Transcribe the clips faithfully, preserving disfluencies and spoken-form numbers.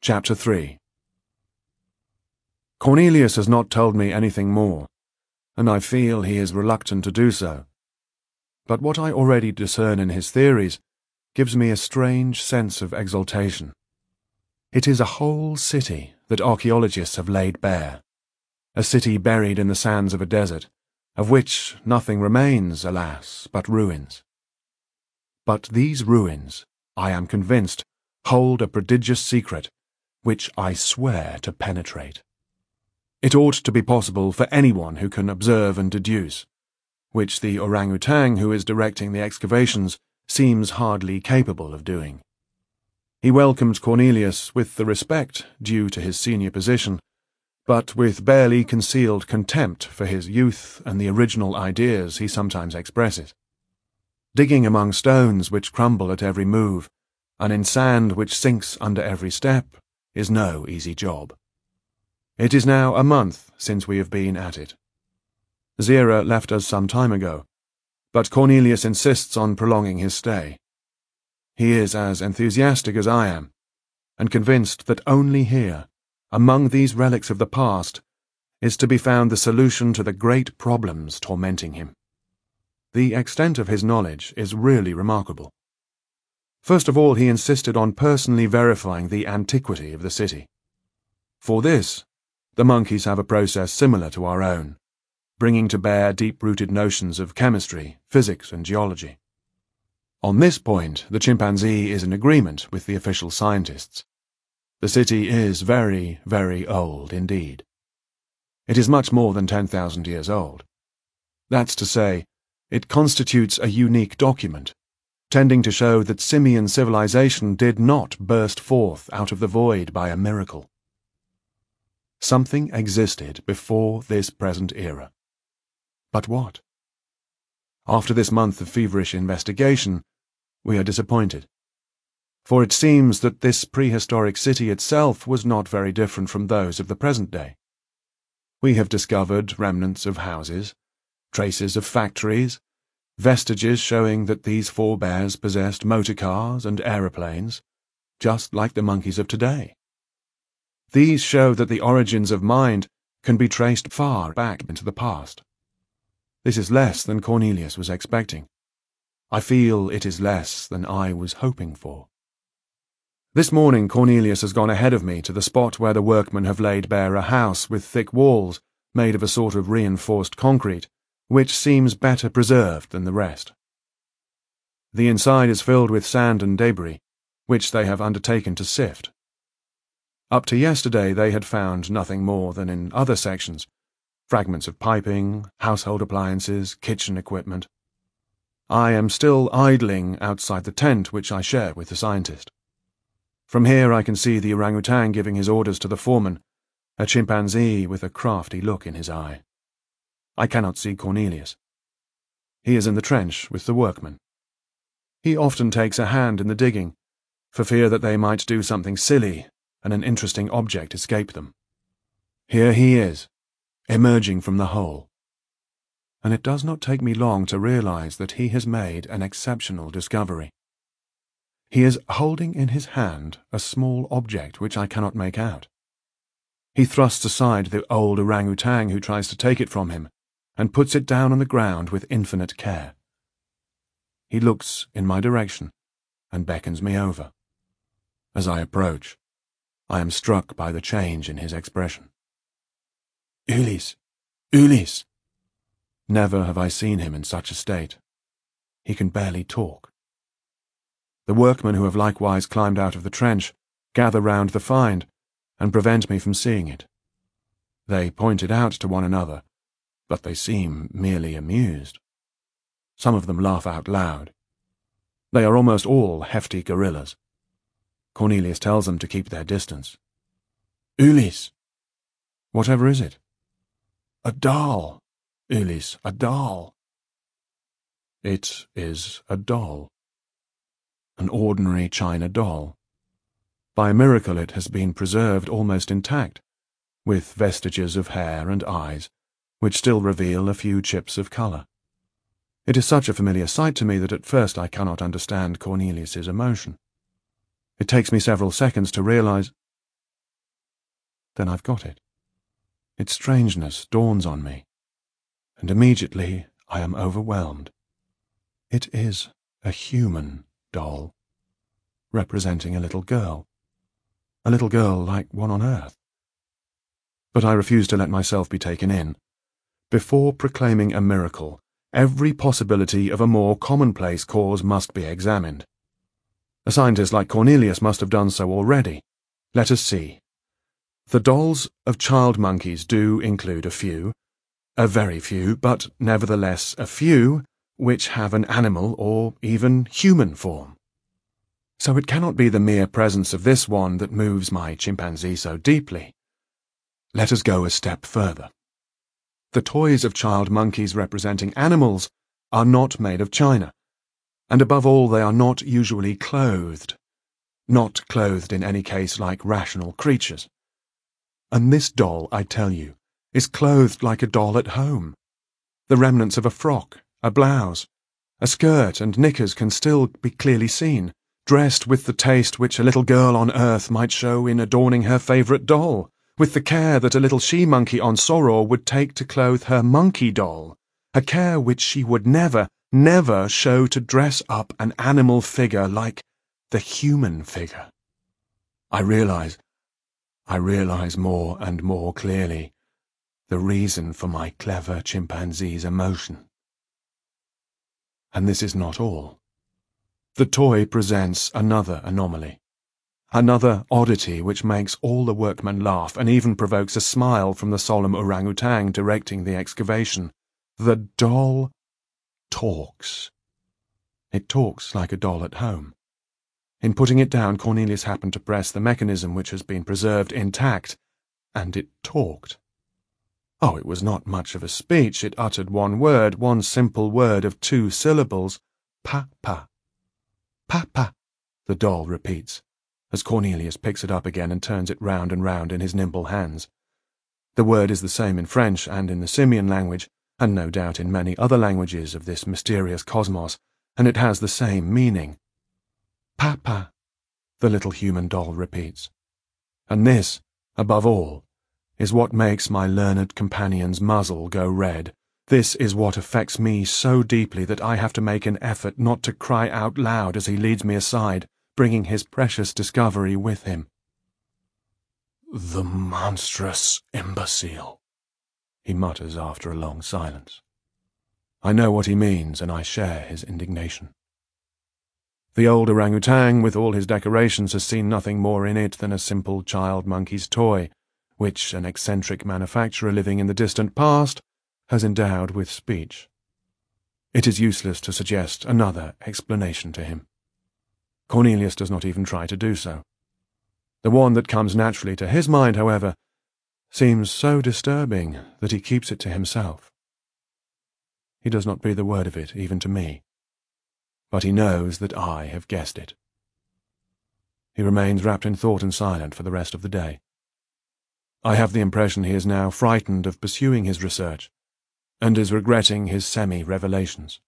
Chapter three. Cornelius has not told me anything more, and I feel he is reluctant to do so. But what I already discern in his theories gives me a strange sense of exaltation. It is a whole city that archaeologists have laid bare, a city buried in the sands of a desert, of which nothing remains, alas, but ruins. But these ruins, I am convinced, hold a prodigious secret, which I swear to penetrate. It ought to be possible for anyone who can observe and deduce, which the orangutan who is directing the excavations seems hardly capable of doing. He welcomed Cornelius with the respect due to his senior position, but with barely concealed contempt for his youth and the original ideas he sometimes expresses. Digging among stones which crumble at every move, and in sand which sinks under every step, is no easy job. It is now a month since we have been at it. Zira left us some time ago, but Cornelius insists on prolonging his stay. He is as enthusiastic as I am, and convinced that only here, among these relics of the past, is to be found the solution to the great problems tormenting him. The extent of his knowledge is really remarkable. First of all, he insisted on personally verifying the antiquity of the city. For this, the monkeys have a process similar to our own, bringing to bear deep-rooted notions of chemistry, physics, and geology. On this point, the chimpanzee is in agreement with the official scientists. The city is very, very old indeed. It is much more than ten thousand years old. That's to say, it constitutes a unique document, tending to show that simian civilization did not burst forth out of the void by a miracle. Something existed before this present era. But what? After this month of feverish investigation, we are disappointed. For it seems that this prehistoric city itself was not very different from those of the present day. We have discovered remnants of houses, traces of factories, vestiges showing that these forebears possessed motor cars and aeroplanes, just like the monkeys of today. These show that the origins of mind can be traced far back into the past. This is less than Cornelius was expecting. I feel it is less than I was hoping for. This morning Cornelius has gone ahead of me to the spot where the workmen have laid bare a house with thick walls made of a sort of reinforced concrete, which seems better preserved than the rest. The inside is filled with sand and debris, which they have undertaken to sift. Up to yesterday they had found nothing more than in other sections, fragments of piping, household appliances, kitchen equipment. I am still idling outside the tent which I share with the scientist. From here I can see the orangutan giving his orders to the foreman, a chimpanzee with a crafty look in his eye. I cannot see Cornelius. He is in the trench with the workmen. He often takes a hand in the digging, for fear that they might do something silly and an interesting object escape them. Here he is, emerging from the hole. And it does not take me long to realize that he has made an exceptional discovery. He is holding in his hand a small object which I cannot make out. He thrusts aside the old orangutan who tries to take it from him, and puts it down on the ground with infinite care. He looks in my direction, and beckons me over. As I approach, I am struck by the change in his expression. Ulysse! Ulysse! Never have I seen him in such a state. He can barely talk. The workmen who have likewise climbed out of the trench gather round the find and prevent me from seeing it. They point it out to one another, but they seem merely amused. Some of them laugh out loud. They are almost all hefty gorillas. Cornelius tells them to keep their distance. Ulysse! Whatever is it? A doll! Ulysse, a doll! It is a doll. An ordinary china doll. By a miracle it has been preserved almost intact, with vestiges of hair and eyes, which still reveal a few chips of colour. It is such a familiar sight to me that at first I cannot understand Cornelius's emotion. It takes me several seconds to realize then I've got it. Its strangeness dawns on me, and immediately I am overwhelmed. It is a human doll, representing a little girl. A little girl like one on earth. But I refuse to let myself be taken in. Before proclaiming a miracle, every possibility of a more commonplace cause must be examined. A scientist like Cornelius must have done so already. Let us see. The dolls of child monkeys do include a few, a very few, but nevertheless a few, which have an animal or even human form. So it cannot be the mere presence of this one that moves my chimpanzee so deeply. Let us go a step further. The toys of child monkeys representing animals are not made of china, and above all they are not usually clothed, not clothed in any case like rational creatures. And this doll, I tell you, is clothed like a doll at home. The remnants of a frock, a blouse, a skirt and knickers can still be clearly seen, dressed with the taste which a little girl on earth might show in adorning her favourite doll, with the care that a little she-monkey on Soror would take to clothe her monkey doll, a care which she would never, never show to dress up an animal figure like the human figure. I realize, I realize more and more clearly the reason for my clever chimpanzee's emotion. And this is not all. The toy presents another anomaly, another oddity which makes all the workmen laugh and even provokes a smile from the solemn orangutan directing the excavation. The doll talks. It talks like a doll at home. In putting it down, Cornelius happened to press the mechanism which has been preserved intact, and it talked. Oh, it was not much of a speech. It uttered one word, one simple word of two syllables. Pa-pa. Pa-pa, the doll repeats, as Cornelius picks it up again and turns it round and round in his nimble hands. The word is the same in French and in the Simian language, and no doubt in many other languages of this mysterious cosmos, and it has the same meaning. Pa-pa, the little human doll repeats. And this, above all, is what makes my learned companion's muzzle go red. This is what affects me so deeply that I have to make an effort not to cry out loud as he leads me aside, bringing his precious discovery with him. "The monstrous imbecile," he mutters after a long silence. I know what he means, and I share his indignation. The old orangutan, with all his decorations, has seen nothing more in it than a simple child monkey's toy, which an eccentric manufacturer living in the distant past has endowed with speech. It is useless to suggest another explanation to him. Cornelius does not even try to do so. The one that comes naturally to his mind, however, seems so disturbing that he keeps it to himself. He does not breathe a word of it, even to me, but he knows that I have guessed it. He remains wrapped in thought and silent for the rest of the day. I have the impression he is now frightened of pursuing his research, and is regretting his semi-revelations.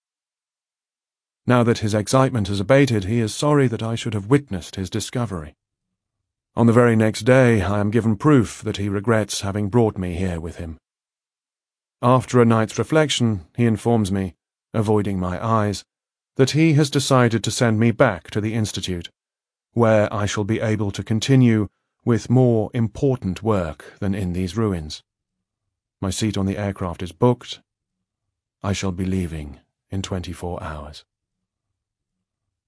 Now that his excitement has abated, he is sorry that I should have witnessed his discovery. On the very next day I am given proof that he regrets having brought me here with him. After a night's reflection, he informs me, avoiding my eyes, that he has decided to send me back to the Institute, where I shall be able to continue with more important work than in these ruins. My seat on the aircraft is booked. I shall be leaving in twenty-four hours.